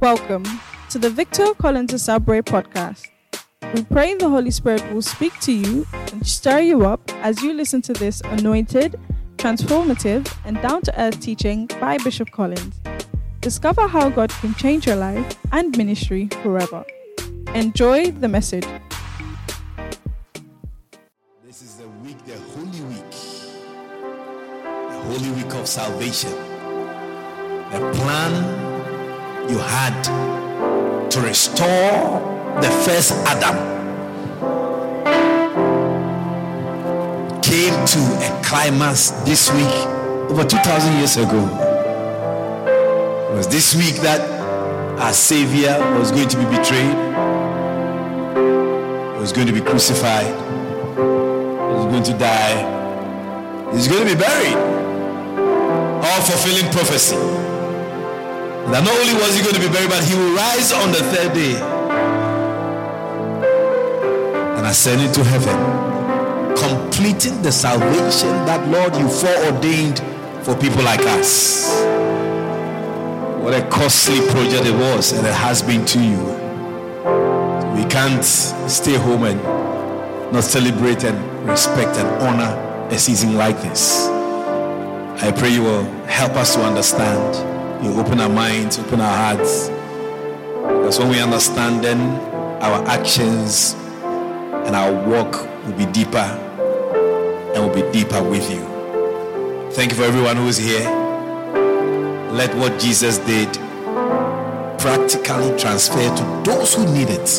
Welcome to the Victor Collins Asabwe podcast. We pray the Holy Spirit will speak to you and stir you up as you listen to this anointed, transformative, and down-to-earth teaching by Bishop Collins. Discover how God can change your life and ministry forever. Enjoy the message. This is the week, the Holy Week. The Holy Week of salvation. The plan you had to restore the first Adam came to a climax this week, over 2,000 years ago. It was this week that our Savior was going to be betrayed, he was going to be crucified, he was going to die, he's going to be buried, all fulfilling prophecy. That not only was he going to be buried, but he will rise on the third day and ascend into heaven, completing the salvation that, Lord, you foreordained for people like us. What a costly project it was, and it has been to you. We can't stay home and not celebrate and respect and honor a season like this. I pray you will help us to understand. You open our minds, open our hearts. Because when we understand, then our actions and our walk will be deeper and will be deeper with you. Thank you for everyone who is here. Let what Jesus did practically transfer to those who need it.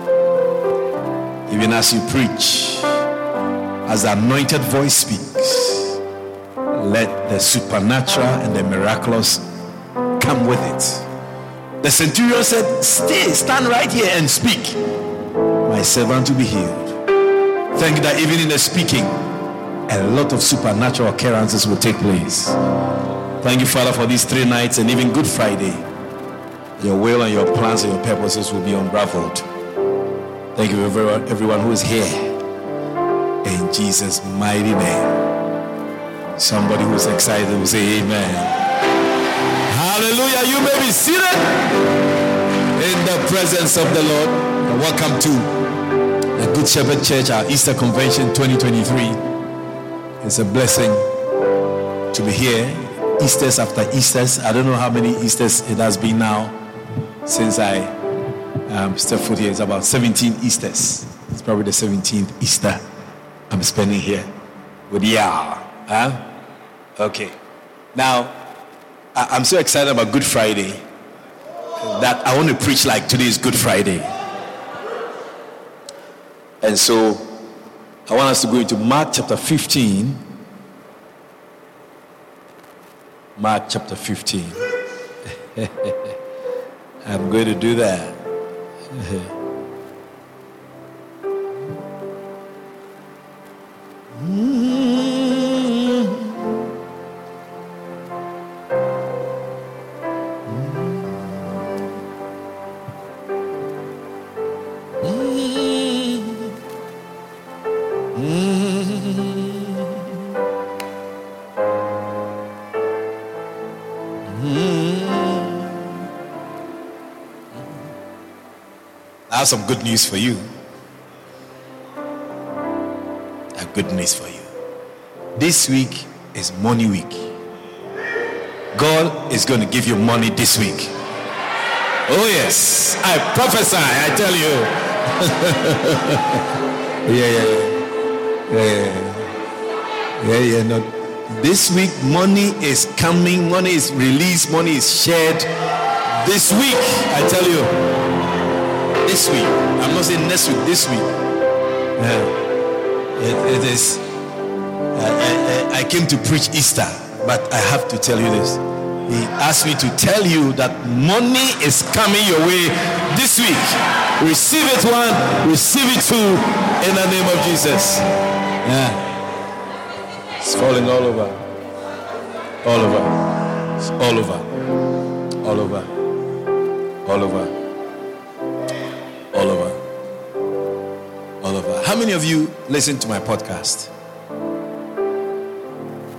Even as you preach, as the anointed voice speaks, let the supernatural and the miraculous come with it. The centurion said, stand right here and speak. My servant will be healed. Thank you that even in the speaking, a lot of supernatural occurrences will take place. Thank you, Father, for these 3 nights and even Good Friday. Your will and your plans and your purposes will be unraveled. Thank you for everyone who is here. In Jesus' mighty name. Somebody who's excited will say amen. Hallelujah. You may be seated in the presence of the Lord. And welcome to the Good Shepherd Church, our Easter Convention 2023. It's a blessing to be here. Easters after Easters. I don't know how many Easters it has been now since I stepped foot here. It's about 17 Easters. It's probably the 17th Easter I'm spending here with y'all. Okay. Now, I'm so excited about Good Friday that I want to preach like today is Good Friday. And so I want us to go into Mark chapter 15. Mark chapter 15. I'm going to do that. I have some good news for you. I have good news for you. This week is Money Week. God is going to give you money this week. Oh yes, I prophesy, I tell you. Yeah. No. This week, money is coming, money is released, money is shared. This week, I tell you. This week, I'm not saying next week, this week. It is. I came to preach Easter, but I have to tell you this. He asked me to tell you that money is coming your way this week. Receive it, one, receive it, two, in the name of Jesus. It's falling all over. All over. It's all over. All over. All over. All over. All over. How many of you listen to my podcast?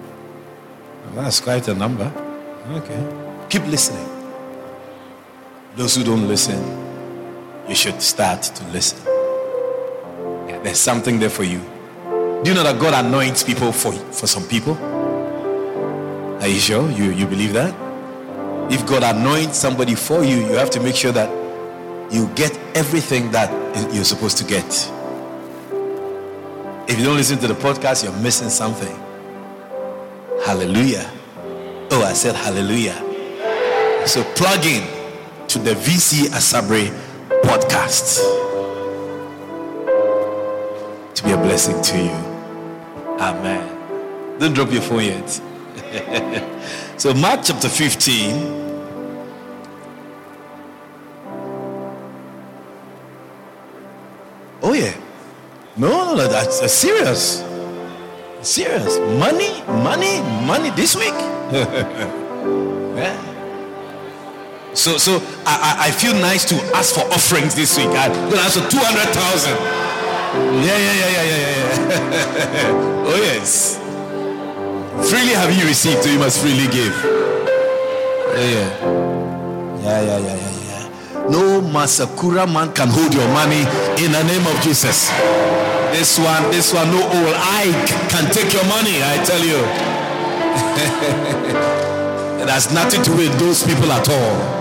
Well, that's quite a number. Okay. Keep listening. Those who don't listen, you should start to listen. Yeah, there's something there for you. Do you know that God anoints people for some people? Are you sure? You believe that? If God anoints somebody for you, you have to make sure that you get everything that you're supposed to get. If you don't listen to the podcast, you're missing something. Hallelujah. Oh, I said hallelujah. So plug in to the VC Asabre podcast to be a blessing to you. Amen. Don't drop your phone yet. So Mark chapter 15. Oh yeah. No, that's serious. Serious. Money this week. Yeah. So I feel nice to ask for offerings this week. I'm going to ask for 200,000. Yeah. Oh yes. Freely have you received, so you must freely give. Yeah. No Masakura man can hold your money in the name of Jesus. This one, no old eye can take your money, I tell you. It has nothing to do with those people at all.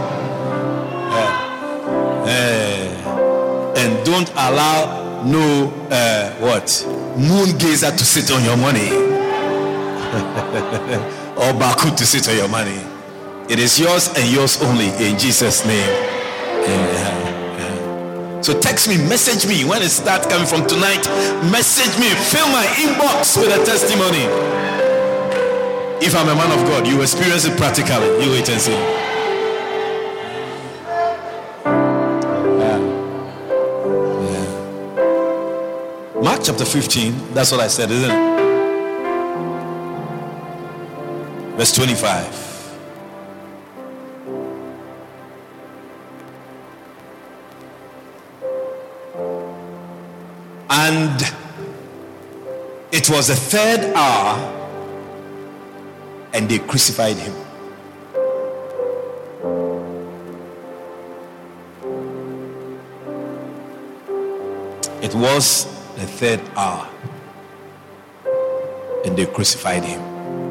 And don't allow no moon gazer to sit on your money. Or Baku to sit on your money. It is yours and yours only in Jesus' name. So text me, message me when it starts coming from tonight. Message me, fill my inbox with a testimony. If I'm a man of God, you experience it practically. You wait and see. Mark chapter 15, that's what I said, isn't it? Verse 25. And it was the third hour, and they crucified him. It was the third hour, and they crucified him.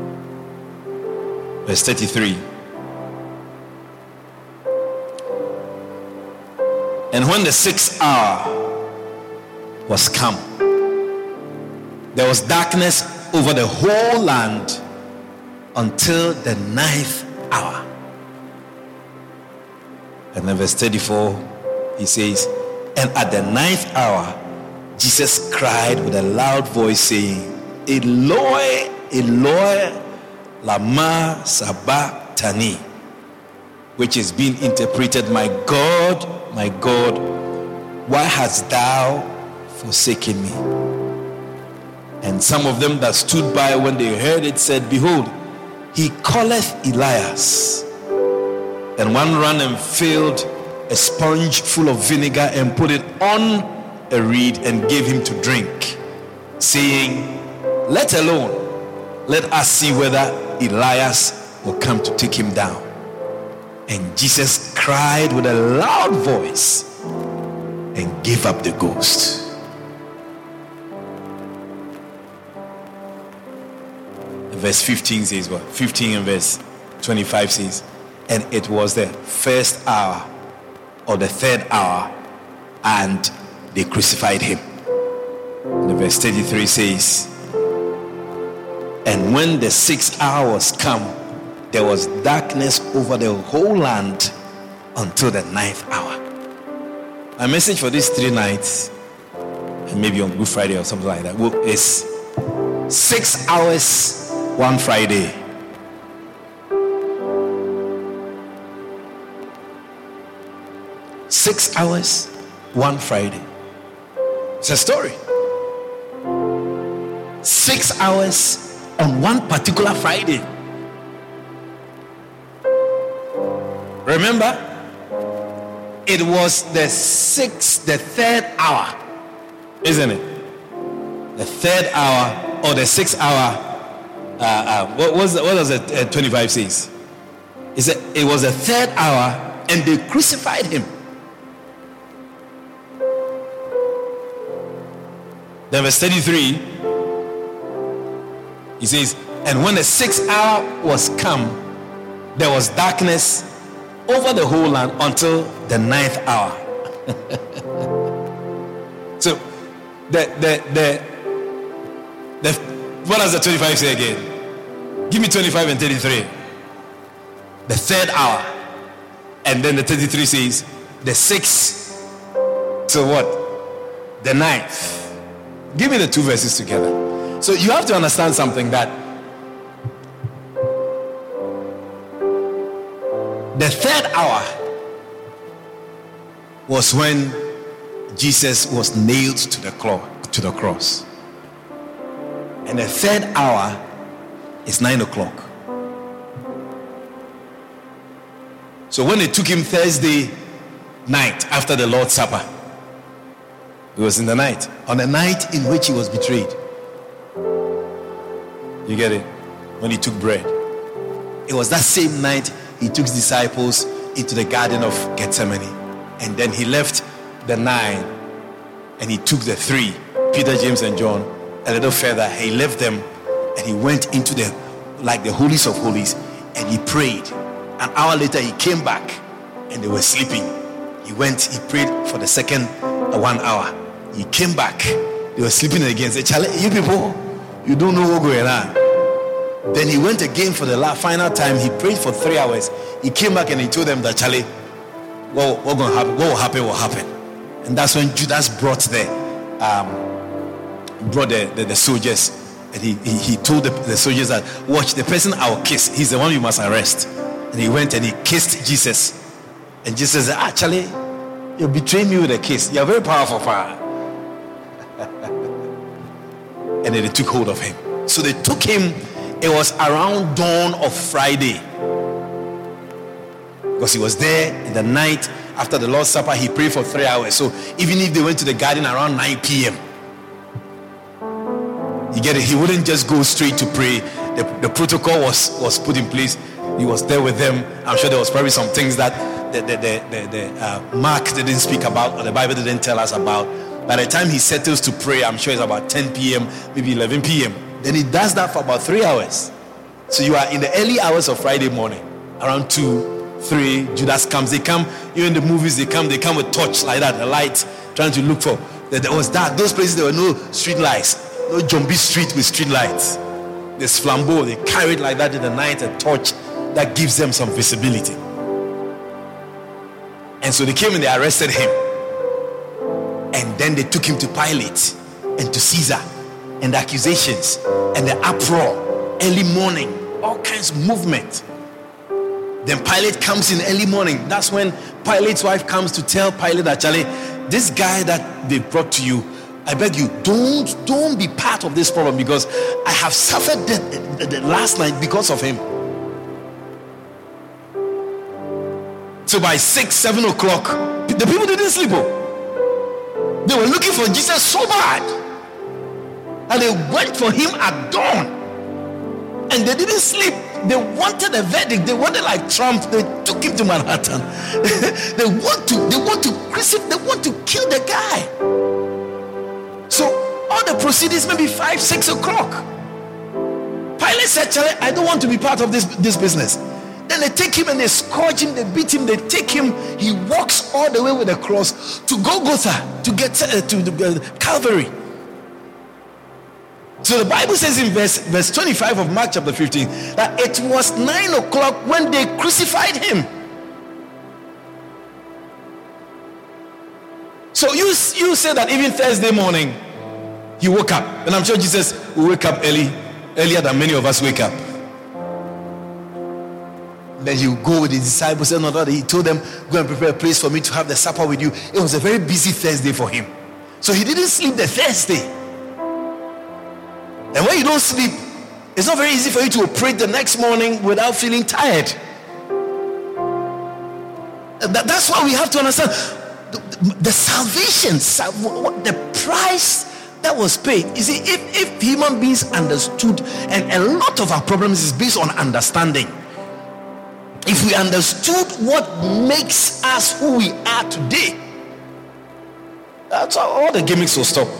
Verse 33. And when the sixth hour was come, there was darkness over the whole land until the ninth hour. And then verse 34, he says, and at the ninth hour, Jesus cried with a loud voice, saying, Eloi, Eloi, lama sabachthani, which is being interpreted, my God, why hast thou forsaken me? And some of them that stood by when they heard it said, behold, he calleth Elias. And one ran and filled a sponge full of vinegar and put it on a reed and gave him to drink, saying, let alone, let us see whether Elias will come to take him down. And Jesus cried with a loud voice and gave up the ghost. Verse 15 says what? 15 and verse 25 says, and it was the first hour or the third hour, and they crucified him. And verse 33 says, and when the sixth hour was come, there was darkness over the whole land until the ninth hour. My message for these 3 nights, and maybe on Good Friday or something like that, is 6 hours one Friday. Six hours one Friday. It's a story. 6 hours on one particular Friday. Remember, it was the third hour, isn't it? The third hour or the 6th hour. What does it 25 says? It was the third hour, and they crucified him. Then verse 33, he says, and when the 6th hour was come, there was darkness over the whole land until the 9th hour. So what does the 25 say again? Give me 25 and 33. The 3rd hour. And then the 33 says the 6th. So what? The 9th. Give me the two verses together. So you have to understand something, that the 3rd hour was when Jesus was nailed to the cross. And the 3rd hour is 9 o'clock. So when they took him Thursday night after the Lord's Supper, it was in the night, on the night in which he was betrayed. You get it? When he took bread. It was that same night he took his disciples into the Garden of Gethsemane. And then he left the 9 and he took the 3, Peter, James, and John, a little further. He left them and he went into the holies of holies, and he prayed. An hour later he came back and they were sleeping. He prayed for the second 1 hour. He came back, they were sleeping again. Said, Charlie, you people, you don't know what's going on. Then he went again for the final time. He prayed for 3 hours. He came back and he told them that, Charlie, what going to happen? What will happen? And that's when Judas brought the soldiers, and he told the soldiers that, watch, the person I'll kiss, he's the one you must arrest. And he went and he kissed Jesus. And Jesus said, Charlie, you betrayed me with a kiss. You're very powerful, Father. And then they took hold of him. So they took him. It was around dawn of Friday, because he was there in the night after the Lord's Supper. He prayed for 3 hours. So even if they went to the garden around 9 p.m., you get it, he wouldn't just go straight to pray. The protocol was put in place. He was there with them. I'm sure there was probably some things that the Mark didn't speak about, or the Bible didn't tell us about. By the time he settles to pray, I'm sure it's about 10 p.m., maybe 11 p.m. Then he does that for about 3 hours. So you are in the early hours of Friday morning, around 2, 3. Judas comes. They come, in the movies, they come with torch like that, a light, trying to look for. There was dark. Those places, there were no street lights, no Jombi street with street lights. There's flambeau. They carried like that in the night, a torch that gives them some visibility. And so they came and they arrested him. And then they took him to Pilate and to Caesar, and the accusations and the uproar, early morning, all kinds of movement. Then Pilate comes in early morning. That's when Pilate's wife comes to tell Pilate that, Charlie, this guy that they brought to you, I beg you, don't be part of this problem, because I have suffered the last night because of him. So by 6, 7 o'clock, the people didn't sleep. They were looking for Jesus so bad, and they went for him at dawn, and they didn't sleep. They wanted a verdict. They wanted like Trump. They took him to Manhattan. They want to kill the guy. So all the proceedings maybe 5, 6 o'clock. Pilate said, Charlie, I don't want to be part of this business. Then they take him and they scourge him, they beat him, they take him. He walks all the way with the cross to Golgotha, to get to Calvary. So the Bible says in verse 25 of Mark chapter 15 that it was 9 o'clock when they crucified him. So you say that even Thursday morning he woke up, and I'm sure Jesus will wake up earlier than many of us wake up. Then he would go with his disciples, and he told them, go and prepare a place for me to have the supper with you. It was a very busy Thursday for him, so he didn't sleep the Thursday. And when you don't sleep, it's not very easy for you to operate the next morning without feeling tired. That's why we have to understand the salvation, the price that was paid. You see, if human beings understood, and a lot of our problems is based on understanding. if we understood what makes us who we are today, that's all the gimmicks will stop.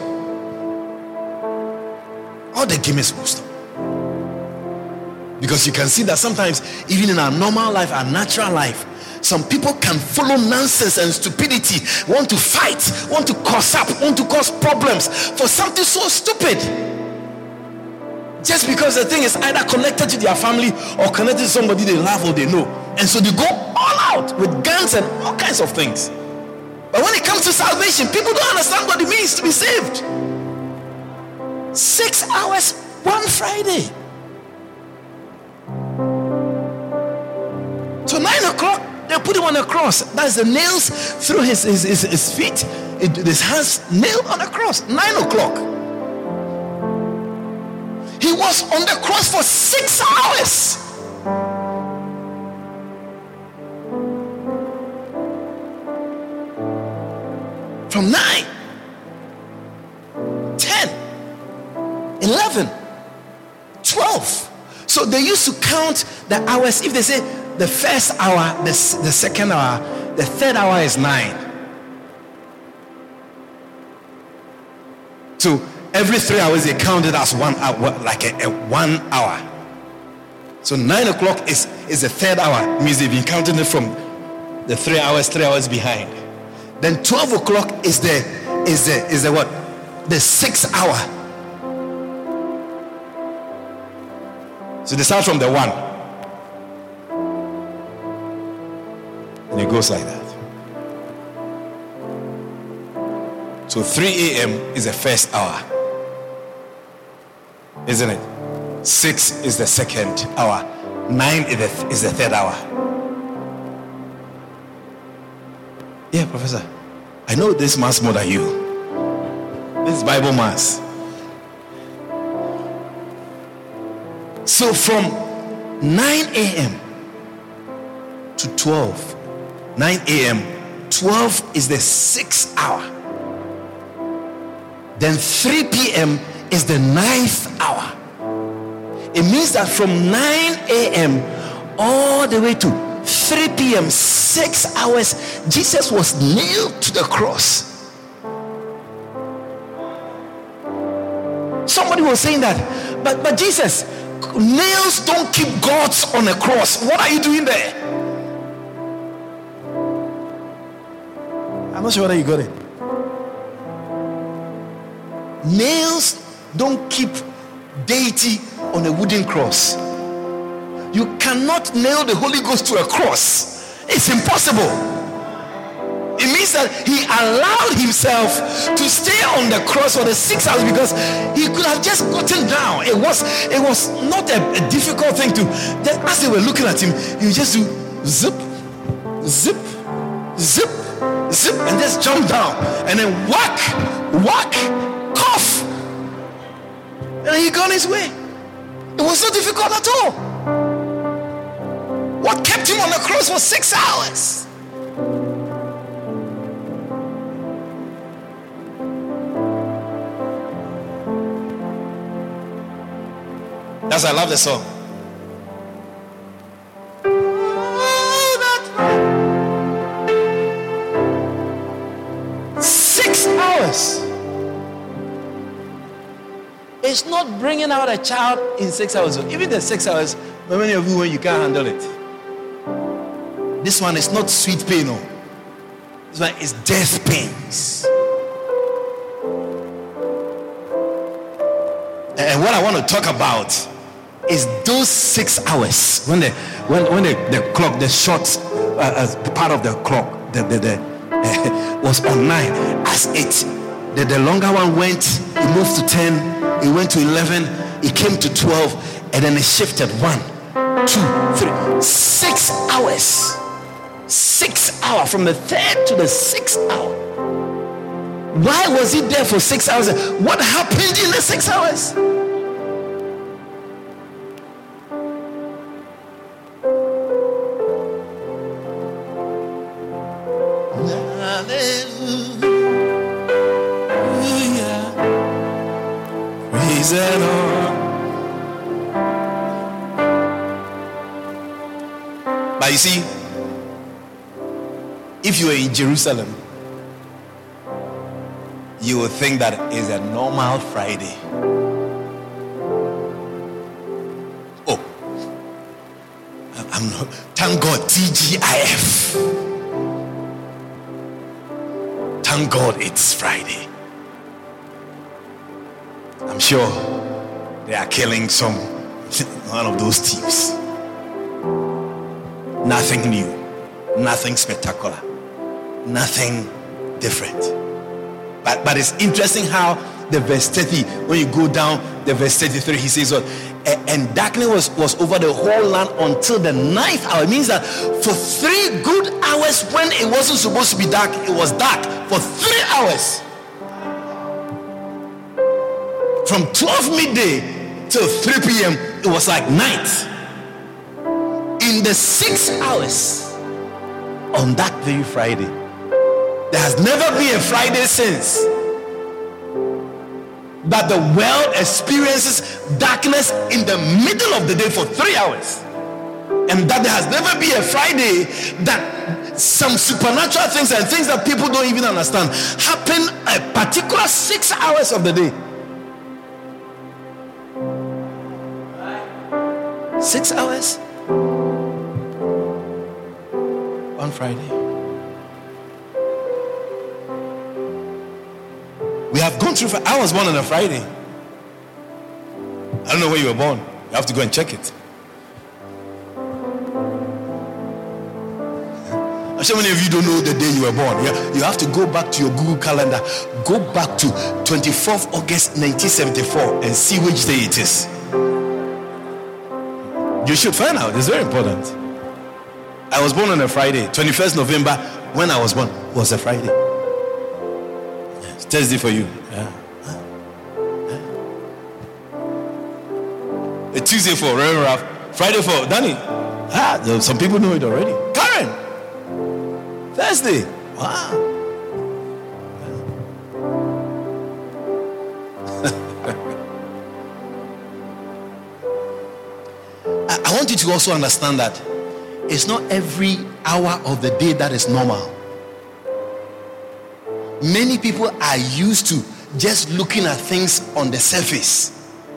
All the gimmicks will stop. Because you can see that sometimes, even in our normal life, our natural life, some people can follow nonsense and stupidity, want to fight, want to cause up, want to cause problems for something so stupid. Just because the thing is either connected to their family or connected to somebody they love or they know. And so they go all out with guns and all kinds of things. But when it comes to salvation, people don't understand what it means to be saved. 6 hours one Friday. So 9 o'clock, they put him on a cross. That's the nails through his feet. His hands nailed on a cross. 9 o'clock. He was on the cross for 6 hours. From 9, 10, 11, 12. So they used to count the hours. If they say the first hour, the second hour, the third hour is 9. So every 3 hours they count it as 1 hour, like a 1 hour. So 9 o'clock is the third hour. It means they've been counting it from the 3 hours behind. Then 12 o'clock is the what? The 6th hour. So they start from the 1. And it goes like that. So 3 a.m. is the first hour. Isn't it? 6 is the second hour. 9 is the third hour. Yeah, Professor. I know this mass more than you. This is Bible mass. So from 9 a.m. to 12. 9 a.m. 12 is the 6th hour. Then 3 p.m. is the 9th hour. It means that from 9 a.m. all the way to 3 p.m., 6 hours, Jesus was nailed to the cross. Somebody was saying that, but Jesus, nails don't keep gods on a cross. What are you doing there? I'm not sure whether you got it. Nails don't keep deity on a wooden cross. You cannot nail the Holy Ghost to a cross. It's impossible. It means that he allowed himself to stay on the cross for the 6 hours because he could have just gotten down. It was not a difficult thing to. As they were looking at him, he just do zip, zip, zip, zip, and just jump down, and then whack, cough, and he gone his way. It was not difficult at all. What kept him on the cross for 6 hours? That's why I love the song. 6 hours. It's not bringing out a child in 6 hours. Even the 6 hours, how many of you when you can't handle it? This one is not sweet pain, no. This one is death pains. And what I want to talk about is those 6 hours when the clock, the short part of the clock, was on 9. As the longer one went, it moved to 10, it went to 11, it came to 12, and then it shifted 1, 2, 3, 6 hours. 6 hours from the 3rd to the 6th hour. Why was he there for 6 hours? What happened in the 6 hours? Hallelujah. Praise the Lord. But But you see, if you were in Jerusalem, you would think that it's a normal Friday. Oh, I'm not. Thank God, TGIF. Thank God it's Friday. I'm sure they are killing one of those thieves. Nothing new, nothing spectacular, nothing different. But it's interesting how the verse 30, when you go down the verse 33, he says, and darkness was over the whole land until the 9th hour. It means that for 3 good hours, when it wasn't supposed to be dark, it was dark for 3 hours. From 12 midday till 3 p.m., it was like night. In the 6 hours on that very Friday, there has never been a Friday since that the world experiences darkness in the middle of the day for 3 hours. And that there has never been a Friday that some supernatural things and things that people don't even understand happen a particular 6 hours of the day. 6 hours on Friday. We have gone through. I was born on a Friday. I don't know where you were born. You have to go and check it. I'm sure many of you don't know the day you were born. You have to go back to your Google calendar. Go back to 24th August 1974 and see which day it is. You should find out. It's very important. I was born on a Friday. 21st November, when I was born, was a Friday. It's Thursday for you. Yeah. A Tuesday for Reverend Ralph. Friday for Danny. Some people know it already. Karen. Thursday. Wow. I want you to also understand that it's not every hour of the day that is normal. Many people are used to just looking at things on the surface.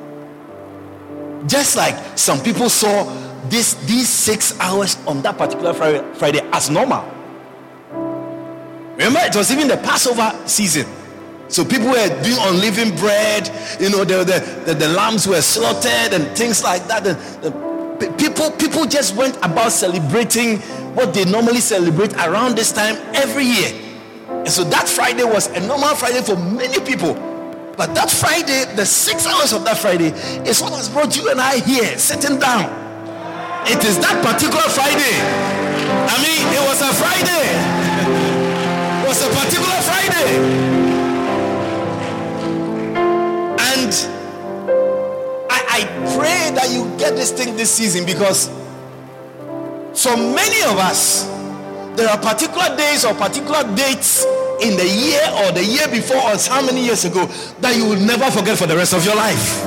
Just like some people saw these 6 hours on that particular Friday as normal. Remember, it was even the Passover season. So people were doing unleavened bread. You know, the lambs were slaughtered and things like that. People just went about celebrating what they normally celebrate around this time every year. And so that Friday was a normal Friday for many people. But that Friday, the 6 hours of that Friday, is what has brought you and I here, sitting down. It is that particular Friday. I mean, it was a Friday. It was a particular Friday. And I pray that you get this thing this season, because for many of us, there are particular days or particular dates in the year or the year before or how many years ago that you will never forget for the rest of your life.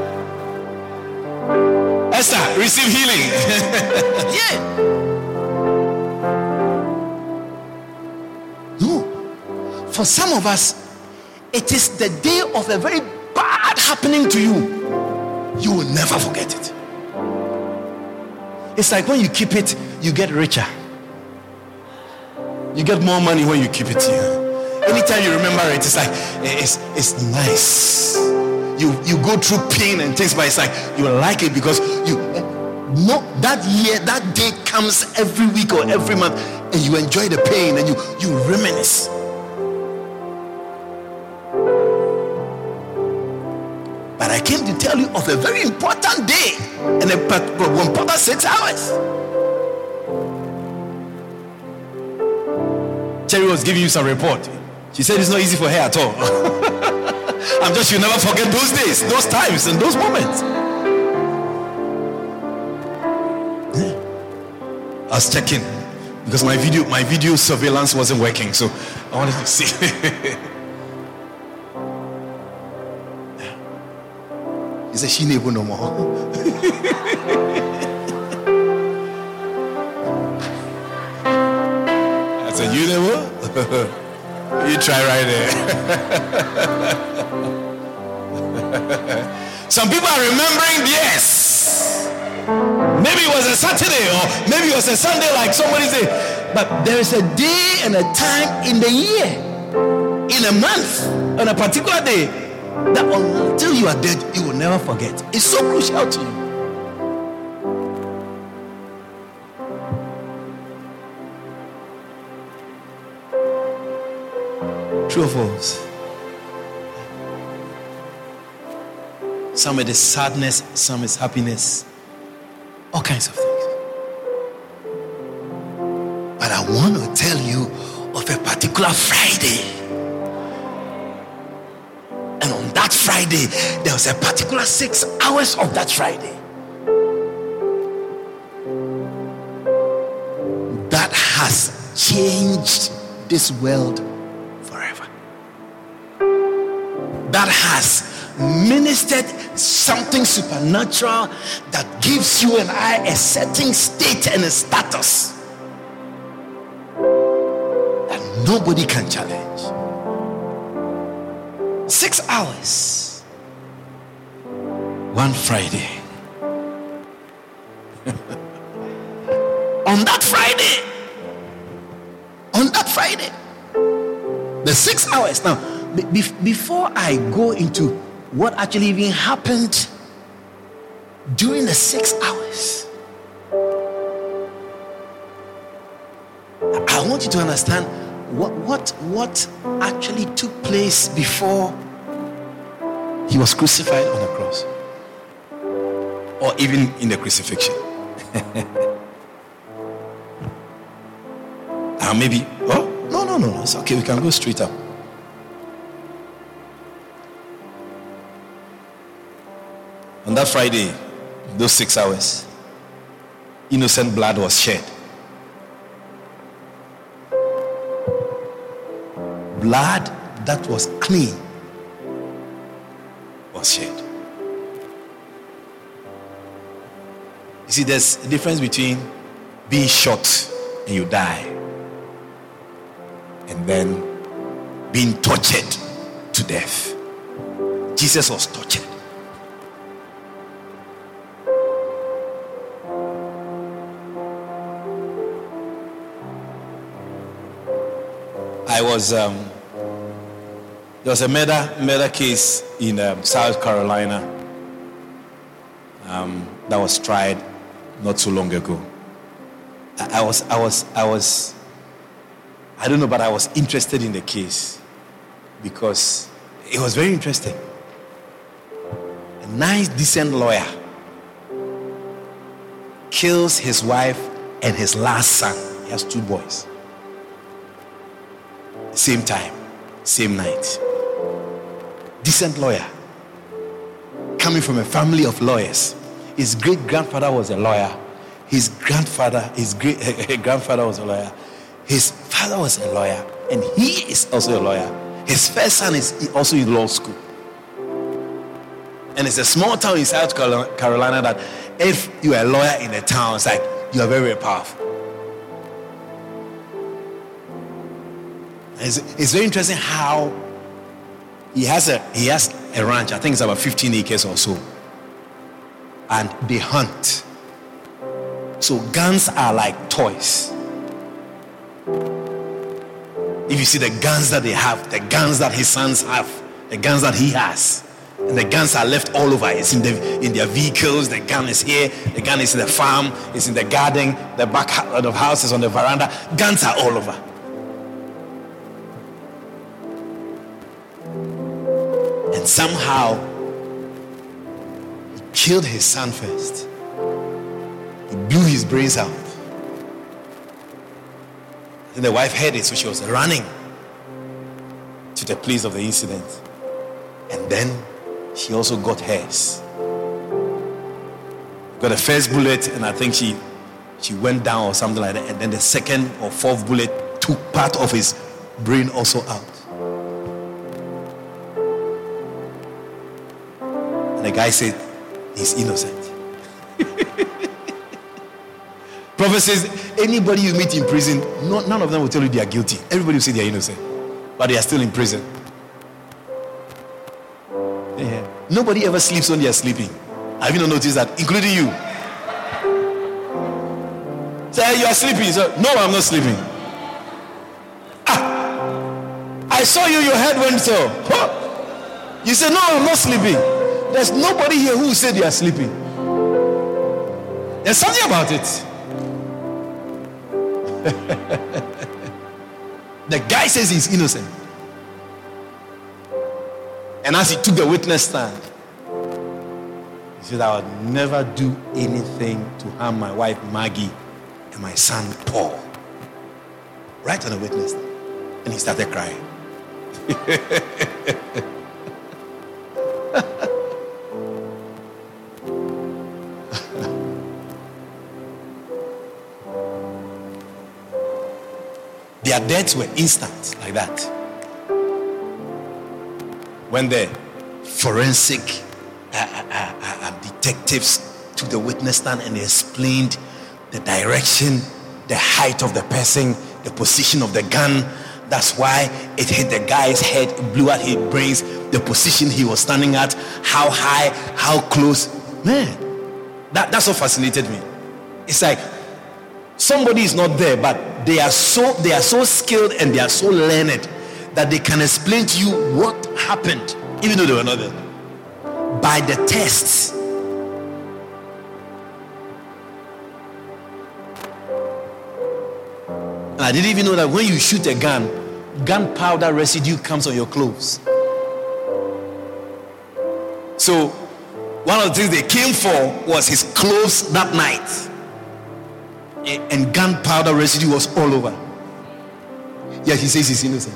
Esther, receive healing. Yeah. No. For some of us, it is the day of a very bad happening to you. You will never forget it. It's like when you keep it, you get richer. You get more money when you keep it here. Anytime you remember it, it's like it's nice. You go through pain and things, but it's like you like it because you know that year, that day comes every week or every month, and you enjoy the pain and you reminisce. But I came to tell you of a very important day and a important 6 hours. Cherry was giving you some report. She said it's not easy for her at all. I'm just, you'll never forget those days, those times, and those moments. Yeah. I was checking because my video surveillance wasn't working, so I wanted to see. He said she never no more. said, you never? You try right there. Some people are remembering, yes. Maybe it was a Saturday or maybe it was a Sunday like somebody said. But there is a day and a time in the year, in a month, on a particular day, that until you are dead, you will never forget. It's so crucial to you. True or false? Some it is sadness, some is happiness, all kinds of things. But I want to tell you of a particular Friday. And on that Friday, there was a particular 6 hours of that Friday that has changed this world forever. That has ministered something supernatural that gives you and I a certain state and a status that nobody can challenge. 6 hours. One Friday. On that Friday, the 6 hours. Now, before I go into what actually even happened during the 6 hours, I want you to understand what actually took place before he was crucified on the cross, or even in the crucifixion. Maybe, no, it's okay, we can go straight up. On that Friday, those 6 hours, innocent blood was shed. Blood that was clean was shed. You see, there's a difference between being shot and you die, and then being tortured to death. Jesus was tortured. There was a murder case in South Carolina that was tried not so long ago. I don't know, but I was interested in the case because it was very interesting. A nice, decent lawyer kills his wife and his last son. He has 2 boys. Same time, same night. Decent lawyer, coming from a family of lawyers. His great-grandfather was a lawyer. His great-grandfather was a lawyer. His father was a lawyer, and he is also a lawyer. His first son is also in law school. And it's a small town in South Carolina that if you are a lawyer in a town, it's like you are very, very powerful. It's very interesting how he has a ranch. I think it's about 15 acres or so, and they hunt. So guns are like toys. If you see the guns that they have, the guns that his sons have, the guns that he has, and the guns are left all over. It's in their vehicles. The gun is here. The gun is in the farm. It's in the garden. The back of houses on the veranda. Guns are all over. And somehow, he killed his son first. He blew his brains out. Then the wife heard it, so she was running to the place of the incident. And then she also got hers. Got the first bullet, and I think she went down or something like that. And then the second or fourth bullet took part of his brain also out. And the guy said, he's innocent. Prophet says, anybody you meet in prison, none of them will tell you they are guilty. Everybody will say they are innocent, but they are still in prison. Yeah. Nobody ever sleeps when they are sleeping. Have you not noticed that? Including you. Say, you are sleeping. So, no, I'm not sleeping. I saw you, your head went so. Huh? You say, no, I'm not sleeping. There's nobody here who will say they are sleeping. There's something about it. The guy says he's innocent. And as he took the witness stand, he said, I would never do anything to harm my wife Maggie and my son Paul. Right on the witness stand. And he started crying. Their deaths were instant, like that. When the forensic detectives took the witness stand and they explained the direction, the height of the person, the position of the gun, that's why it hit the guy's head, it blew out his brains, the position he was standing at, how high, how close. Man, that's what fascinated me. It's like somebody is not there, but they are so skilled and they are so learned that they can explain to you what happened, even though they were not there, by the tests. And I didn't even know that when you shoot a gun, gunpowder residue comes on your clothes. So one of the things they came for was his clothes that night. And gunpowder residue was all over. Yet he says he's innocent.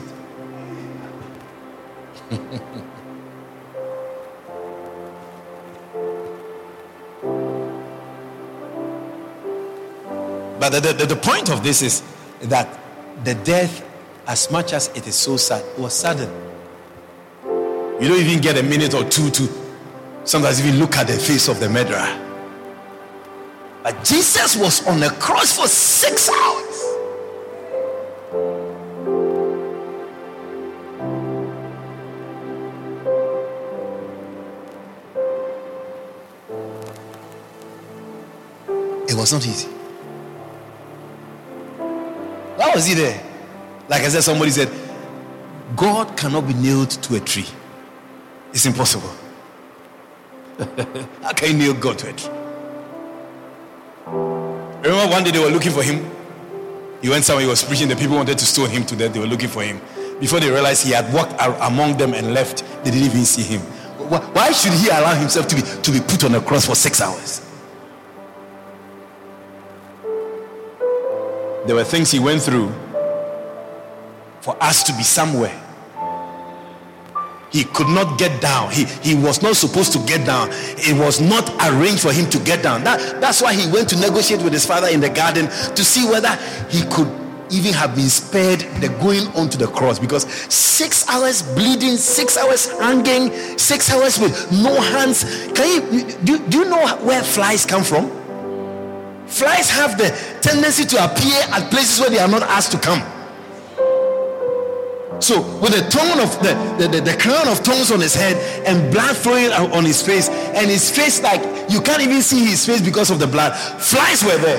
But the point of this is that the death, as much as it is so sad, was sudden. You don't even get a minute or two to sometimes even look at the face of the murderer. But Jesus was on the cross for 6 hours. It was not easy. Why was he there? Like I said, somebody said, God cannot be nailed to a tree. It's impossible. How can you nail God to a tree? Remember one day they were looking for him. He went somewhere, he was preaching, the people wanted to stone him to death. They were looking for him. Before they realized he had walked among them and left, they didn't even see him. Why should he allow himself to be put on a cross for 6 hours? There were things he went through for us to be somewhere. He could not get down. He was not supposed to get down. It was not arranged for him to get down. That's why he went to negotiate with his father in the garden to see whether he could even have been spared the going onto the cross, because 6 hours bleeding, 6 hours hanging, 6 hours with no hands. Do you know where flies come from? Flies have the tendency to appear at places where they are not asked to come. So with the tongue of the crown of thorns on his head and blood flowing on his face, and his face, like you can't even see his face because of the blood, flies were there.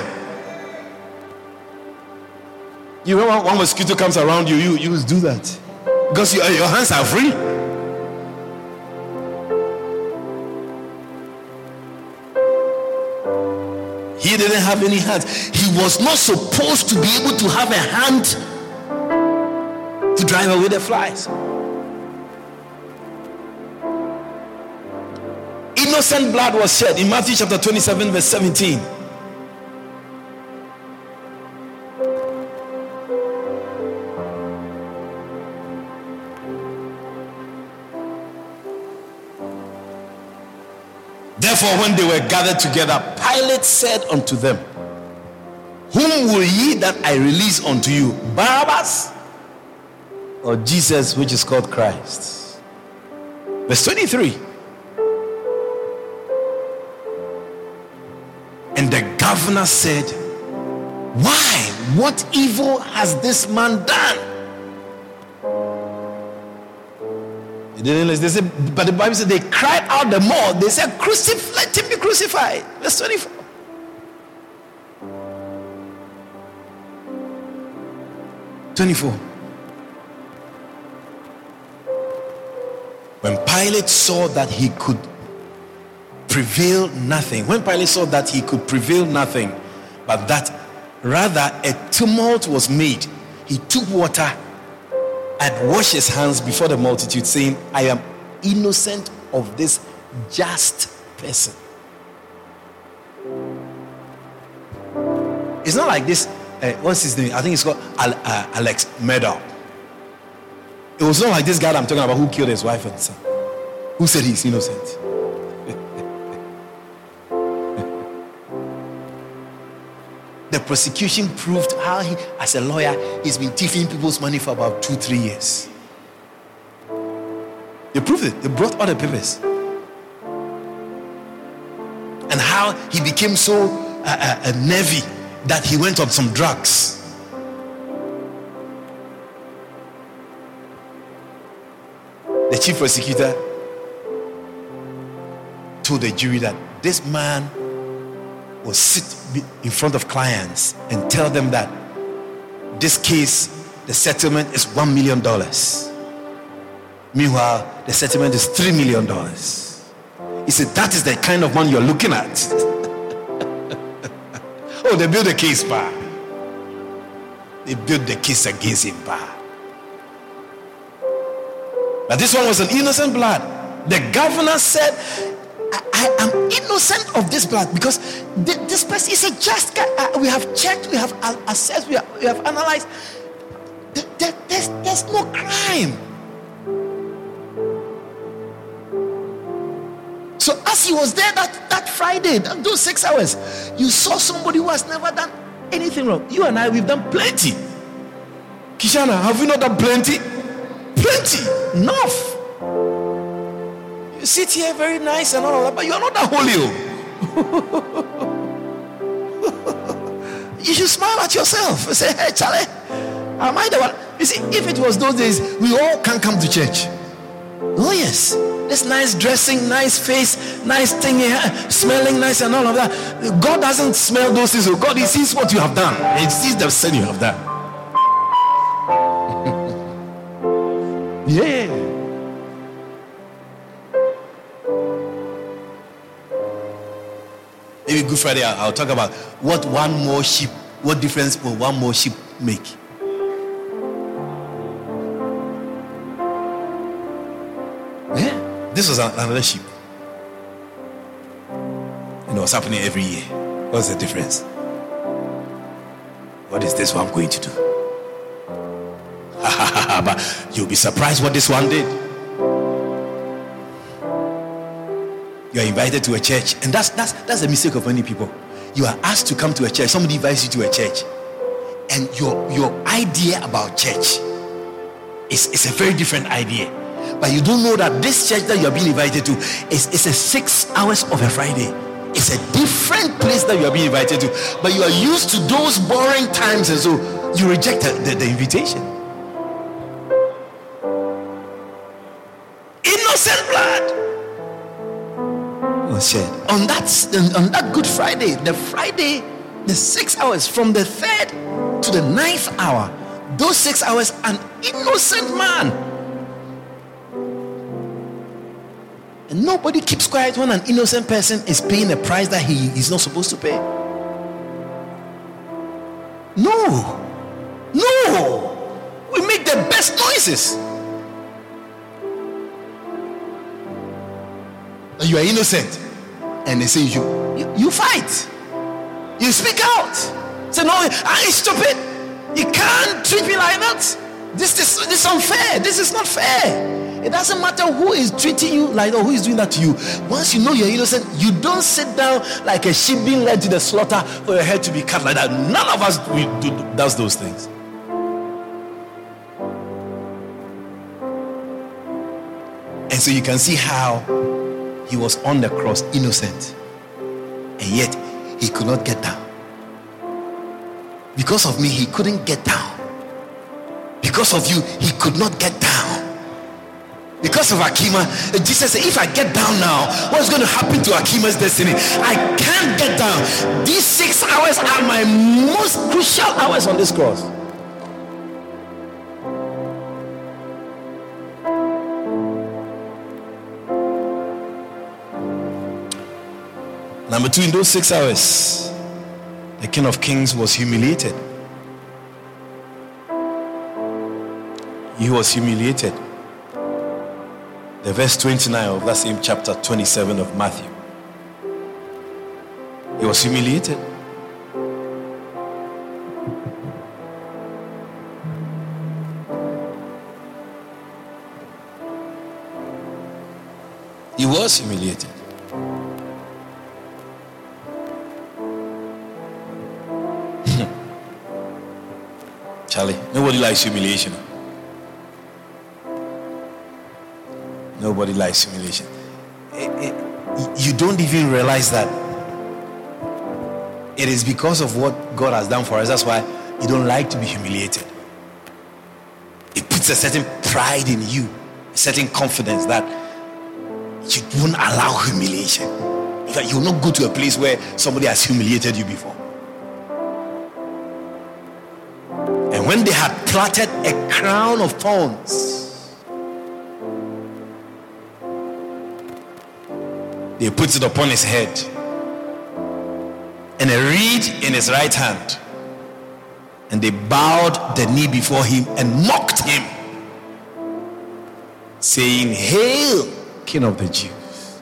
You know, when one mosquito comes around you, you will do that because your hands are free. He didn't have any hands. He was not supposed to be able to have a hand to drive away the flies. Innocent blood was shed in Matthew chapter 27 verse 17. Therefore, when they were gathered together, Pilate said unto them, whom will ye that I release unto you, Barabbas or Jesus, which is called Christ? Verse 23. And the governor said, Why? What evil has this man done? They didn't listen. They said, but the Bible said they cried out the more. They said, let him be crucified. Verse 24. When Pilate saw that he could prevail nothing, but that rather a tumult was made, he took water and washed his hands before the multitude, saying, I am innocent of this just person. It's not like this. What's his name? I think it's called Alex Murdaugh. It was not like this guy that I'm talking about who killed his wife and son, who said he's innocent. The prosecution proved how he, as a lawyer, he's been thieving people's money for about 2-3 years. They proved it. They brought all the papers. And how he became so nervy that he went on some drugs. The chief prosecutor told the jury that this man will sit in front of clients and tell them that this case, the settlement is $1 million. Meanwhile, the settlement is $3 million. He said, that is the kind of man you're looking at. Oh, they built a case, pa. They built the case against him, pa. But this one was an innocent blood. The governor said, I am innocent of this blood because this person is a just guy. We have checked, we have assessed, we have analyzed. There's no crime. So as he was there that Friday, those 6 hours, you saw somebody who has never done anything wrong. You and I, we've done plenty. Kishana, have we not done plenty? Plenty. Enough. You sit here very nice and all of that, but you are not that holy. You should smile at yourself and say, hey, Charlie, am I the one? You see, if it was those days, we all can come to church. Oh yes, this nice dressing, nice face, nice thing here, smelling nice and all of that. God doesn't smell those things. God, he sees what you have done. He sees the sin you have done. Yeah. Maybe Good Friday I'll talk about what difference will one more sheep make. Yeah, this was another sheep. And it was happening every year. What's the difference? What is this one going to do? But you'll be surprised what this one did. You are invited to a church, and that's the mistake of many people. You are asked to come to a church. Somebody invites you to a church, and your idea about church is a very different idea. But you don't know that this church that you are being invited to is a 6 hours of a Friday. It's a different place that you are being invited to. But you are used to those boring times, and so you reject the invitation. Innocent blood was shed on that Good Friday, the 6 hours from the 3rd to the 9th hour. Those 6 hours, an innocent man. And nobody keeps quiet when an innocent person is paying a price that he is not supposed to pay. No, we make the best noises. You are innocent, and they say you fight, you speak out, say no, I ain't stupid, you can't treat me like that, this is unfair, this is not fair. It doesn't matter who is treating you like that or who is doing that to you. Once you know you're innocent, you don't sit down like a sheep being led to the slaughter for your head to be cut like that. None of us does those things. And so you can see how he was on the cross innocent, and yet he could not get down. Because of me, he couldn't get down. Because of you, he could not get down. Because of Akima, Jesus said, if I get down now, what's going to happen to Akima's destiny? I can't get down. These 6 hours are my most crucial hours on this cross. Number 2, in those 6 hours, the King of Kings was humiliated. He was humiliated. The verse 29 of that same chapter 27 of Matthew. He was humiliated. He was humiliated. Charlie, nobody likes humiliation. Nobody likes humiliation. You don't even realize that it is because of what God has done for us. That's why you don't like to be humiliated. It puts a certain pride in you, a certain confidence that you won't allow humiliation. In fact, you will not go to a place where somebody has humiliated you before. And when they had plaited a crown of thorns, they put it upon his head and a reed in his right hand, and they bowed the knee before him and mocked him, saying, "Hail, King of the Jews."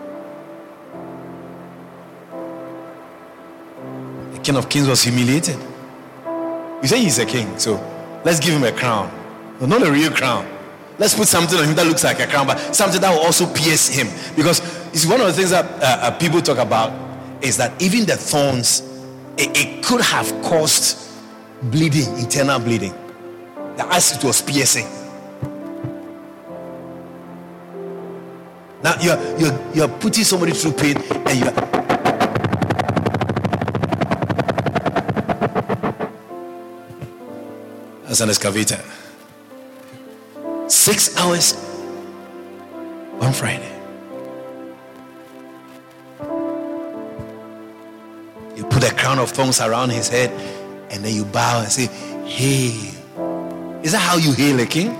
The King of Kings was humiliated. You say he's a king, so let's give him a crown. But not a real crown. Let's put something on him that looks like a crown, but something that will also pierce him. Because it's one of the things that people talk about is that even the thorns, it could have caused bleeding, internal bleeding, as it was piercing. Now you're putting somebody through pain, and you're as an excavator. 6 hours on Friday. You put a crown of thorns around his head, and then you bow and say, "Hail." Is that how you hail a king?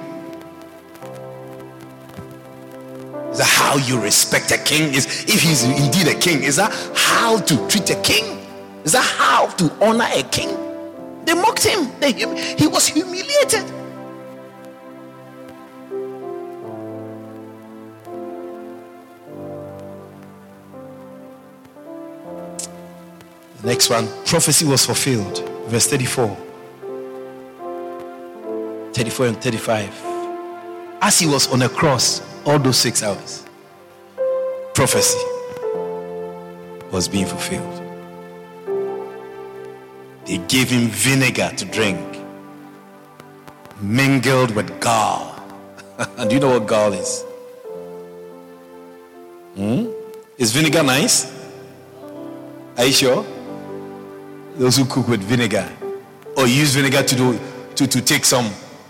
Is that how you respect a king? If he's indeed a king, is that how to treat a king? Is that how to honor a king? They mocked him. He was humiliated. The next one, prophecy was fulfilled. Verse 34 and 35. As he was on a cross all those 6 hours, prophecy was being fulfilled. They gave him vinegar to drink, mingled with gall. And do you know what gall is? Is vinegar nice? Are you sure? Those who cook with vinegar or use vinegar to take some.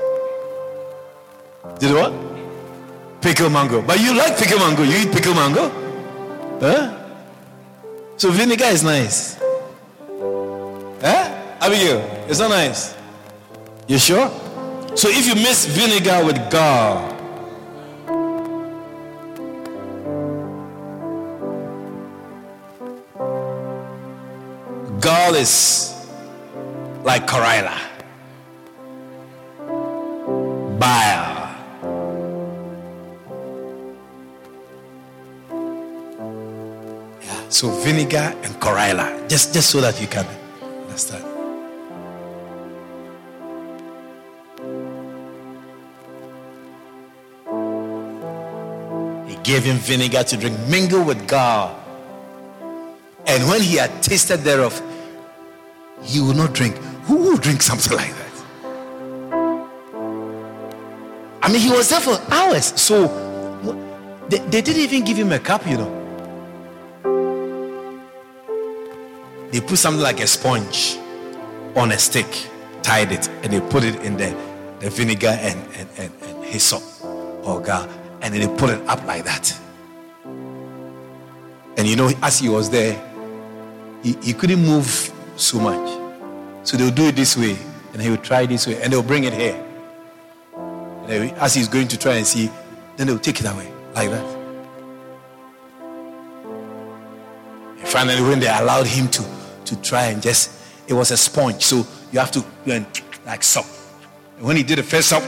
Did you what? Pickle mango. But you like pickle mango. You eat pickle mango? Huh? So vinegar is nice. Huh? Abigail, it's not nice. You sure? So if you mix vinegar with gall, gall is like Corilla, bile. Yeah, so vinegar and Corilla, just so that you can understand. He gave him vinegar to drink, mingled with gall. And when he had tasted thereof, he would not drink. Who will drink something like that? I mean, he was there for hours. So they didn't even give him a cup, you know. They put something like a sponge on a stick. tied it and they put it in the vinegar and hyssop or gall, and then they put it up like that. And you know, as he was there, he couldn't move so much. So they'll do it this way, and he will try this way, and they'll bring it here. And as he's going to try and see, then they'll take it away like that. And finally, when they allowed him to try and just, it was a sponge, so you have to go and like suck. And when he did the first suck,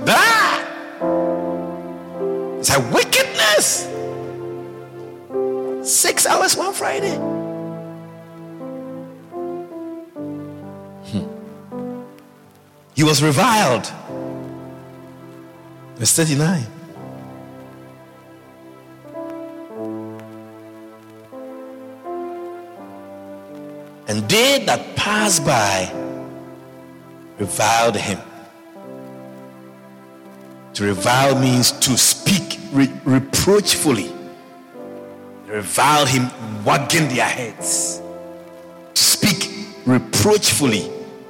it's a wickedness. 6 hours one Friday. He was reviled. Verse 39. And they that passed by reviled him. To revile means to speak reproachfully. Revile him, wagging their heads. To speak reproachfully.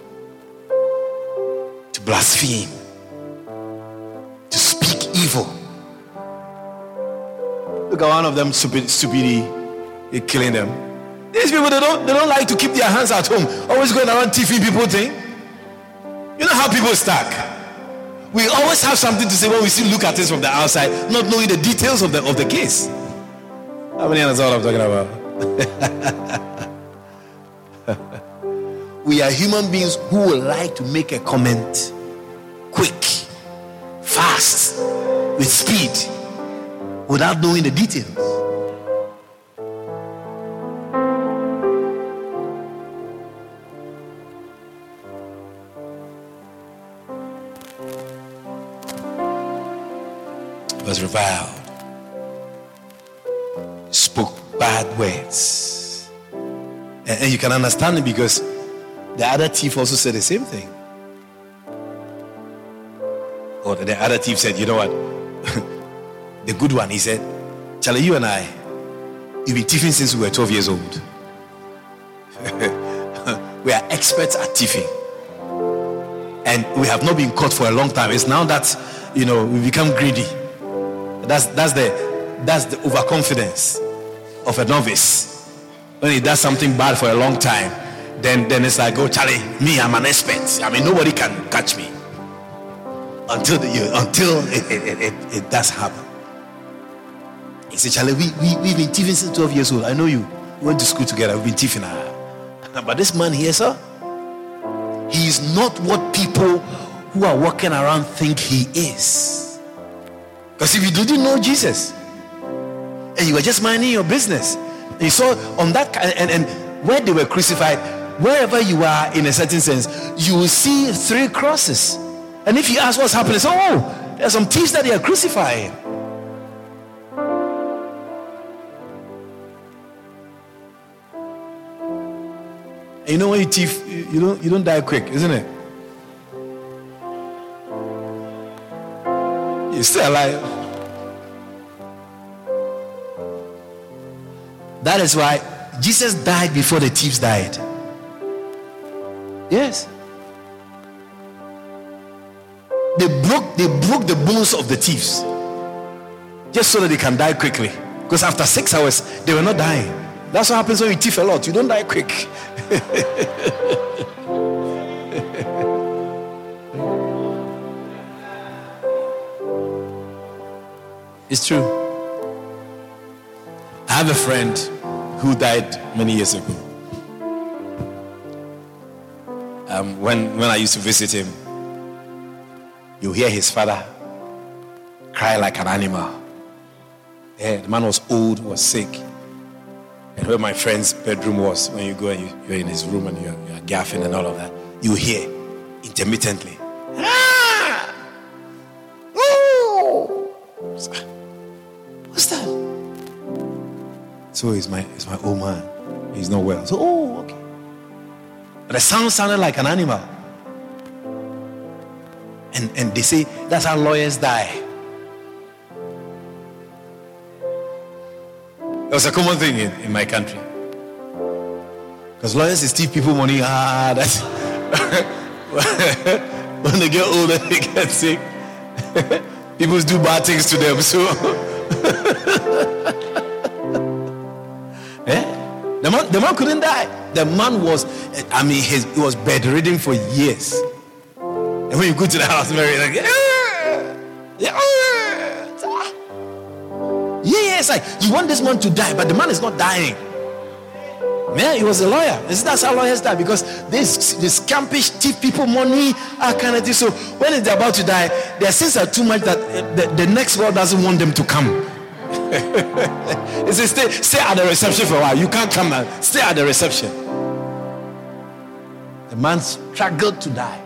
To blaspheme. To speak evil. Look at one of them stupidly killing them. These people, they don't like to keep their hands at home. Always going around tiffing people thing. You know how people stack. We always have something to say when we still look at things from the outside, not knowing the details of the case. How many understand what I'm talking about? We are human beings who would like to make a comment quick, fast, with speed, without knowing the details. Was reviled, spoke bad words, and you can understand it because the other thief also said the same thing. Or the other thief said, you know what, the good one, he said, Charlie, you and I, you've been thieving since we were 12 years old. We are experts at thieving, and we have not been caught for a long time. It's now that, you know, we become greedy. That's the overconfidence of a novice. When he does something bad for a long time, then it's like, oh Charlie, me, I'm an expert. I mean, nobody can catch me until it does happen. He said, Charlie, we've been thieving since 12 years old. I know you. We went to school together. We've been thieving. But this man here, sir, he is not what people who are walking around think he is. Because if you didn't know Jesus and you were just minding your business, and you saw on that and where they were crucified, wherever you are in a certain sense, you will see 3 crosses. And if you ask what's happening, say, oh, there are some thieves that they are crucifying. And you know when you thief, you don't die quick, isn't it? You're still alive. That is why Jesus died before the thieves died. Yes. They broke the bones of the thieves just so that they can die quickly. Because after 6 hours, they were not dying. That's what happens when you thief a lot. You don't die quick. It's true. I have a friend who died many years ago. When I used to visit him, you hear his father cry like an animal. Yeah, the man was old, was sick. And where my friend's bedroom was, when you go and you're in his room and you're gaffing and all of that, you hear intermittently. Ah! Oh! What's that? So it's my old man. He's not well. So, oh, okay. But the sound sounded like an animal. And they say that's how lawyers die. It was a common thing in my country. Because lawyers steal people money. That's when they get older, they get sick. People do bad things to them. So, the man couldn't die. The man was, he was bedridden for years. And when you go to the house, Mary, like, it's like you want this man to die, but the man is not dying. Man, he was a lawyer. That's how lawyers die, because they scampish, thief people money, kind of thing. So when they're about to die, their sins are too much that the next world doesn't want them to come. It says stay at the reception for a while. You can't come now. Stay at the reception. The man struggled to die.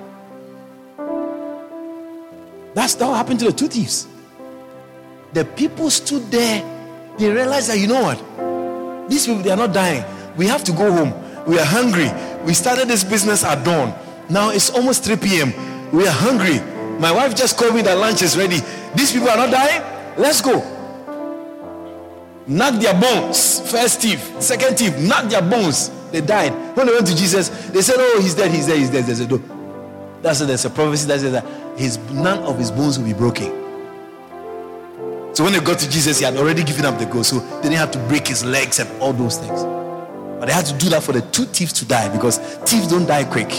That's what happened to the two thieves. The people stood there. They realized that, you know what? These people, they are not dying. We have to go home. We are hungry. We started this business at dawn. Now it's almost 3 p.m. We are hungry. My wife just called me that lunch is ready. These people are not dying. Let's go. Knock their bones. First thief, second thief, knock their bones. They died. When they went to Jesus, they said, oh, he's dead. They said, no. There's a prophecy that says that none of his bones will be broken. So when they got to Jesus, he had already given up the ghost, so they didn't have to break his legs and all those things. But they had to do that for the two thieves to die, because thieves don't die quick.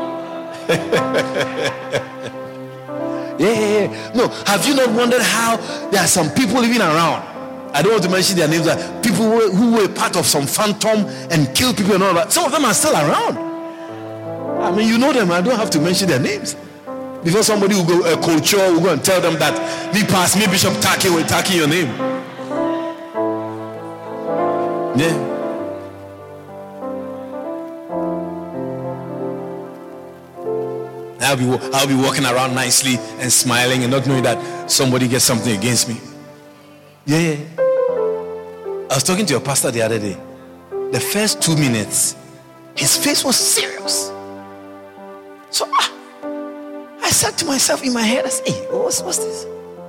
Yeah. No, have you not wondered how there are some people living around? I don't want to mention their names, but people who were part of some phantom and killed people and all that. Some of them are still around. I mean, you know them. I don't have to mention their names. Before somebody will go, a culture will go and tell them that me Bishop Taki will take your name. Yeah. I'll be walking around nicely and smiling and not knowing that somebody gets something against me. Yeah. I was talking to your pastor the other day. The first 2 minutes, his face was serious. So I said to myself in my head, I said, hey, what's this?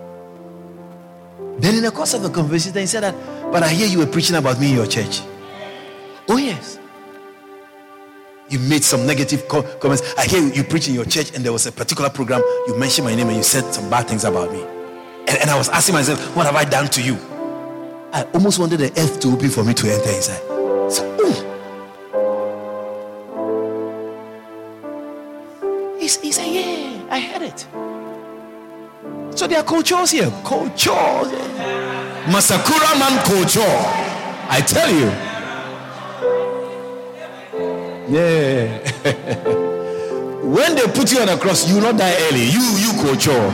Then in the course of the conversation, he said that, but I hear you were preaching about me in your church. Oh yes. You made some negative comments. I hear you preach in your church, and there was a particular program, you mentioned my name and you said some bad things about me. And I was asking myself, what have I done to you? I almost wanted the earth to open for me to enter inside. So, he said, yeah, I heard it. So there are cultures here. Cultures. Masakura man culture. I tell you. Yeah. When they put you on a cross, you will not die early. You culture.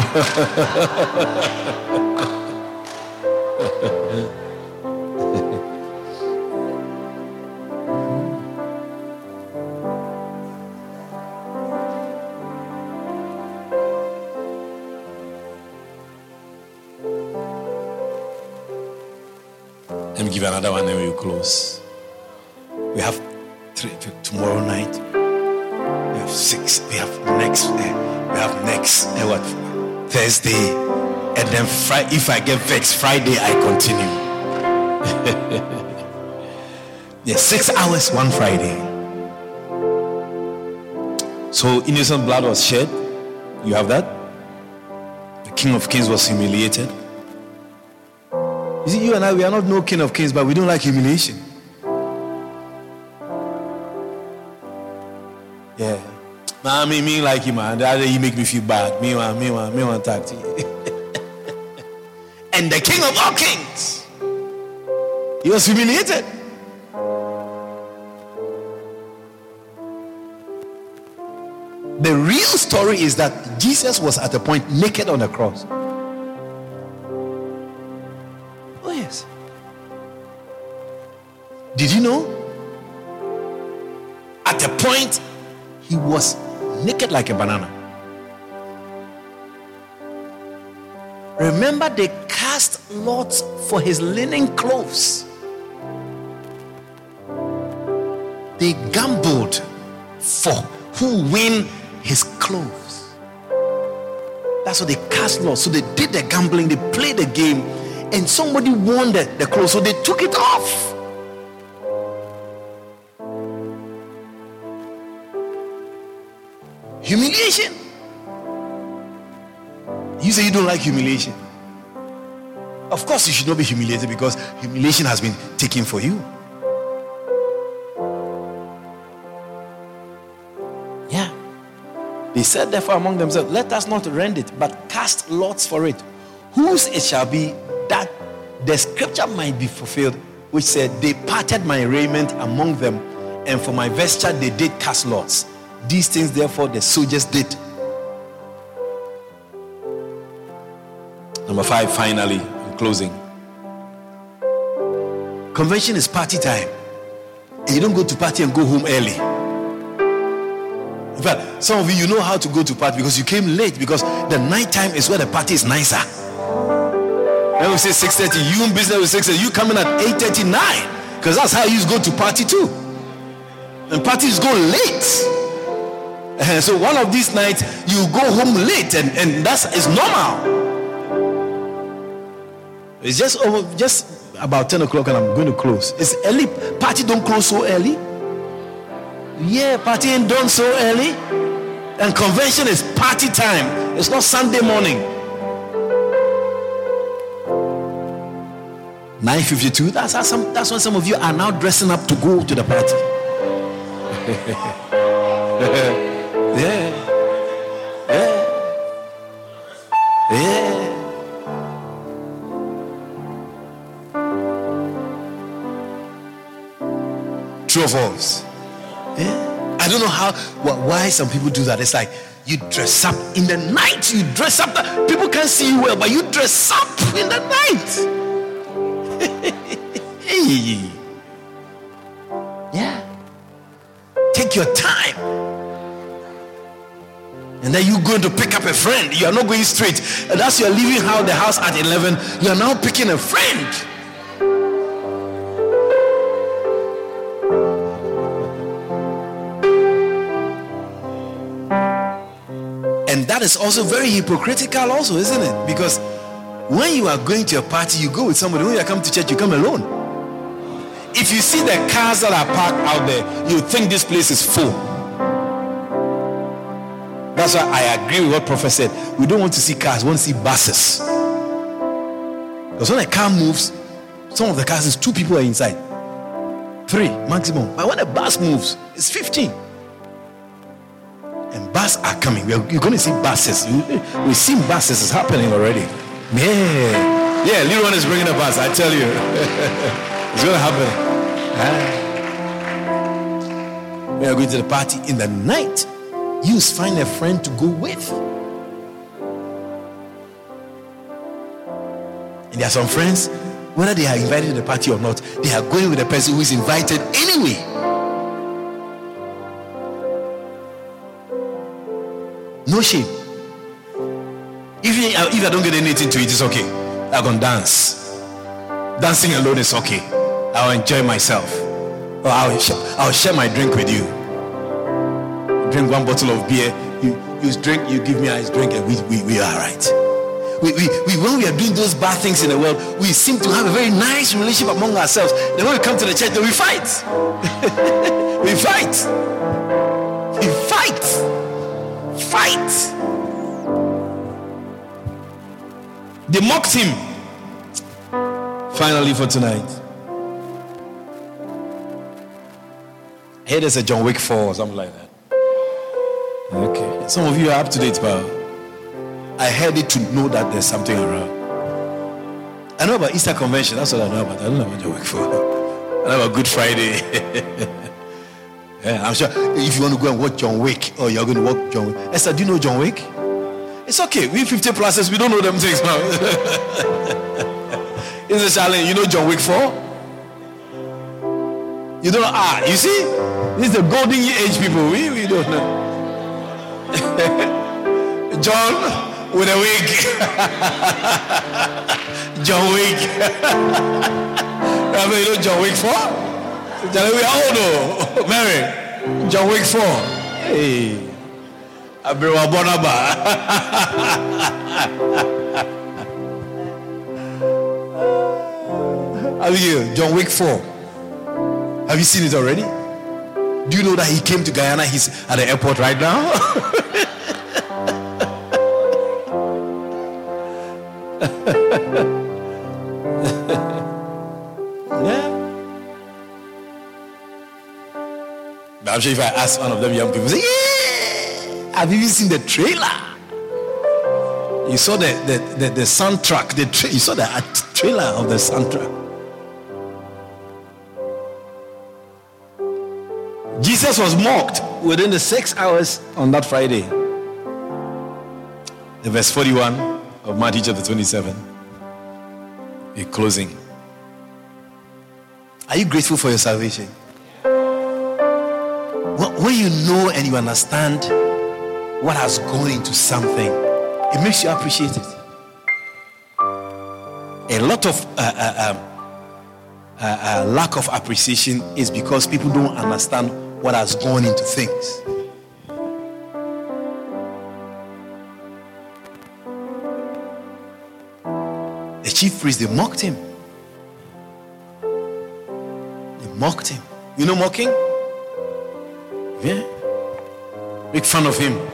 Let me give you another one, then we will close. We have 3 tomorrow night. We have 6. We have next. What? Thursday, and then Friday. If I get vexed, Friday I continue. Yeah, 6 hours one Friday. So innocent blood was shed. You have that. The King of Kings was humiliated. You see, you and I, we are not no King of Kings, but we don't like humiliation. Yeah. Nah, me like him, man. The other day he make me feel bad. Me want to talk to you. And the King of all kings, he was humiliated. The real story is that Jesus was at a point naked on the cross. Oh yes. Did you know? At a point, he was naked like a banana. Remember, they cast lots for his linen clothes. They gambled for who win his clothes. That's what they cast lots. So they did the gambling, they played the game, and somebody won the clothes, so they took it off. You say you don't like humiliation. Of course you should not be humiliated because humiliation has been taken for you. Yeah. They said therefore among themselves, let us not rend it, but cast lots for it. Whose it shall be, that the scripture might be fulfilled, which said, they parted my raiment among them, and for my vesture they did cast lots. These things therefore the soldiers did. Number 5, finally, in closing. Convention is party time. And you don't go to party and go home early. In fact, some of you know how to go to party because you came late, because the night time is where the party is nicer. When we say 6:30, you in business with 6:30, you coming at 8:39, because that's how you go to party too. And parties go late. So one of these nights you go home late, and that's is normal. It's just about 10 o'clock and I'm going to close. It's early. Party don't close so early. Yeah, party ain't done so early. And convention is party time. It's not Sunday morning. 9:52. That's when some of you are now dressing up to go to the party. Yeah. True or false? Yeah. I don't know why some people do that. It's like you dress up in the night. You dress up. People can't see you well, but you dress up in the night. Yeah. Take your time. And then you're going to pick up a friend. You are not going straight. And as you're leaving the house at 11, you are now picking a friend. And that is also very hypocritical also, isn't it? Because when you are going to a party, you go with somebody. When you come to church, you come alone. If you see the cars that are parked out there, you think this place is full. That's why I agree with what Prophet said. We don't want to see cars, we want to see buses. Because when a car moves, some of the cars is 2 people are inside. 3 maximum. But when a bus moves, it's 15. And buses are coming. You're going to see buses. We've seen buses. It's happening already. Yeah, little one is bringing a bus. I tell you. It's going to happen. We are going to the party in the night. You find a friend to go with. And there are some friends, whether they are invited to the party or not, they are going with the person who is invited anyway. No shame. If I don't get anything to eat, it's okay. I'm going to dance. Dancing alone is okay. I'll enjoy myself. Or I'll share my drink with you. Drink 1 bottle of beer. You drink, you give me a drink, and we are right. When we are doing those bad things in the world, we seem to have a very nice relationship among ourselves. Then when we come to the church, then we fight. We fight. They mocked him. Finally for tonight. I heard there's a John Wick 4 or something like that. Okay. Some of you are up to date, but I heard it to know that there's something around. I know about Easter Convention. That's what I know about. I don't know about John Wick 4. I know about Good Friday. Yeah, I'm sure if you want to go and watch John Wick, or you're going to watch John Wick. Esther, do you know John Wick? It's okay. We 50 pluses, we don't know them things now. It's a challenge. You know John Wick 4? You don't know? You see? This is the golden age people. We don't know. John with a wig. John Wick. You know John Wick 4? We all know. Mary. John Wick 4. Hey. Abrewa Bonaba. How are you? John Wick 4. Have you seen it already? Do you know that he came to Guyana? He's at the airport right now. Yeah. But I'm sure if I ask one of them young people, say, yeah, have you even seen the trailer? You saw the soundtrack, you saw the trailer of the soundtrack. Jesus was mocked within the 6 hours on that Friday. The verse 41 of Matthew chapter 27. A closing. Are you grateful for your salvation? When you know and you understand what has gone into something, it makes you appreciate it. A lot of lack of appreciation is because people don't understand what has gone into things. The chief priest, they mocked him. They mocked him. You know mocking? Yeah. Make fun of him.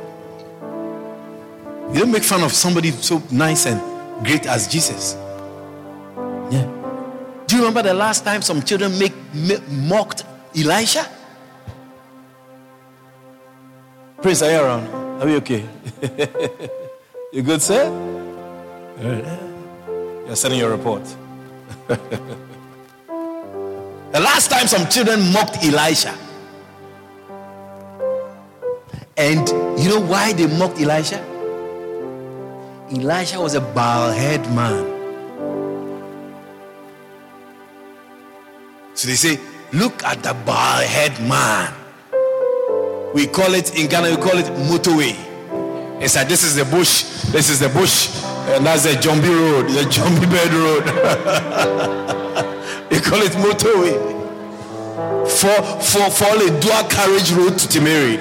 You don't make fun of somebody so nice and great as Jesus. Yeah. Do you remember the last time some children mocked Elisha? Prince, are you around? Are we okay? You good, sir? You're sending your report. The last time some children mocked Elisha. And you know why they mocked Elisha? Elisha was a bald-headed man. So they say, look at the bald-headed man. We call it, in Ghana, we call it motorway. It's like, this is the bush, and that's the Jombi Road, the Jombi Bed Road. They call it motorway. For a dual carriage road to Timeri.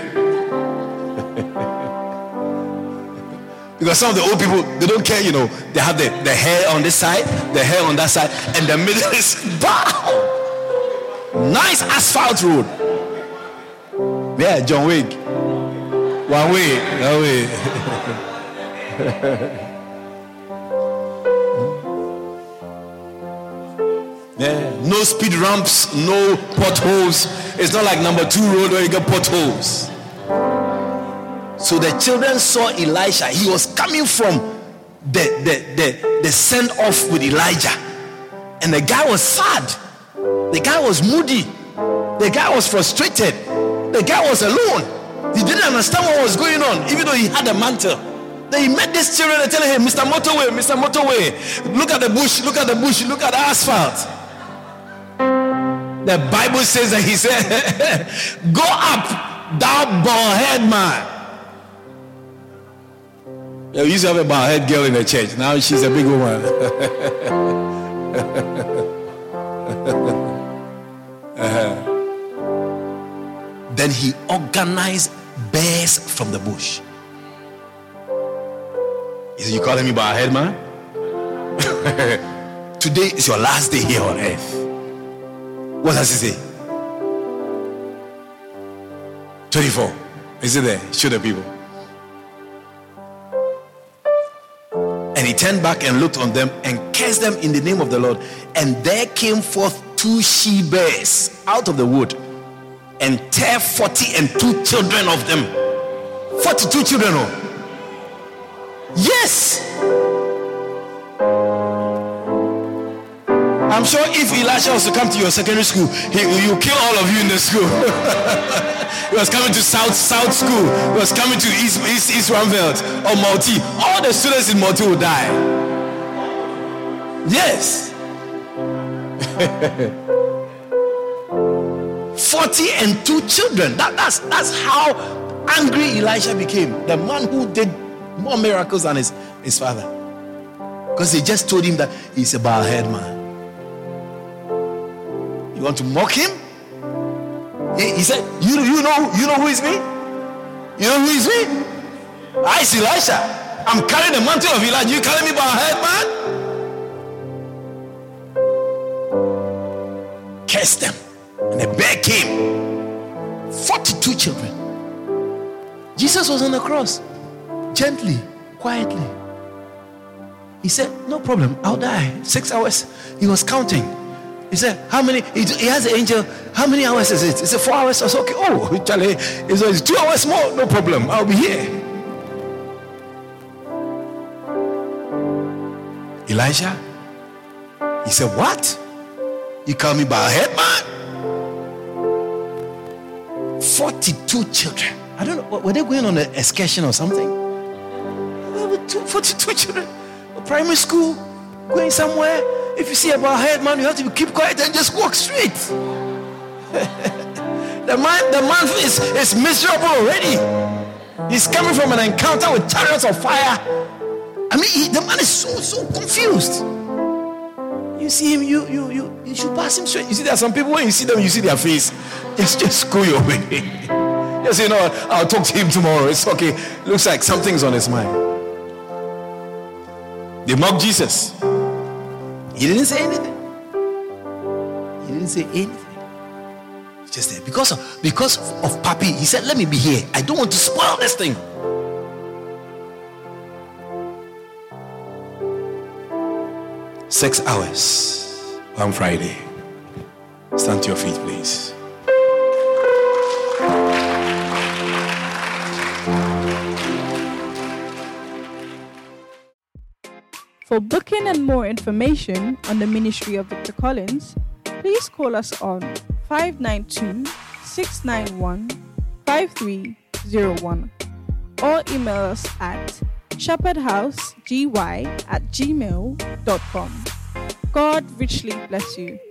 Because some of the old people, they don't care, they have the hair on this side, the hair on that side, and the middle is wow! Nice asphalt road. Yeah, John Wick. One way. Yeah, no speed ramps, no potholes. It's not like number 2 road where you get potholes. So the children saw Elisha. He was coming from the send off with Elijah, and the guy was sad. The guy was moody. The guy was frustrated. The guy was alone. He didn't understand what was going on, even though he had a mantle. Then he met these children and telling him, Mr. Motorway, look at the bush, look at the asphalt. The Bible says that he said, go up, thou bald-headed man. Yeah, we used to have a bald-headed girl in the church. Now she's a big woman. Then he organized bears from the bush. He said, you calling me bald-headed man? Today is your last day here on earth. What does he say? 24. Is it there? Show the people. And he turned back and looked on them and cursed them in the name of the Lord. And there came forth 2 she-bears out of the wood, and tear 42 children of them. 42 children. Oh. Yes. I'm sure if Elisha was to come to your secondary school, he will kill all of you in the school. He was coming to South School. He was coming to East Ramveld or Multi. All the students in Multi will die. Yes. 42 children. That's how angry Elisha became. The man who did more miracles than his father. Because they just told him that he's a bald-headed man. You want to mock him? He said, you know who is me? You know who is me? I is Elisha. I'm carrying the mantle of Elijah. You calling me bald-headed man? Curse them. And the bear came. 42 children. Jesus was on the cross. Gently, quietly. He said, no problem, I'll die. 6 hours. He was counting. He said, how many? He has an angel. How many hours is it? He said, 4 hours. I said, okay. Oh, Charlie, it's 2 hours more. No problem. I'll be here. Elijah, he said, what? You call me by a head, man? 42 children. I don't know. Were they going on an excursion or something? 42 children. Primary school, going somewhere. If you see about head, man, you have to keep quiet and just walk straight. the man is miserable already. He's coming from an encounter with chariots of fire. I mean, the man is so confused. You see him, you should pass him straight. You see, there are some people, when you see them, you see their face. Just go your way. Just, I'll talk to him tomorrow. It's okay. Looks like something's on his mind. They mocked Jesus. He didn't say anything. He didn't say anything. He just said, because of Papi, he said, let me be here. I don't want to spoil this thing. Six hours on Friday. Stand to your feet, please. For booking and more information on the ministry of Victor Collins, please call us on 592-691-5301 or email us at shepherdhousegy@gmail.com. God richly bless you.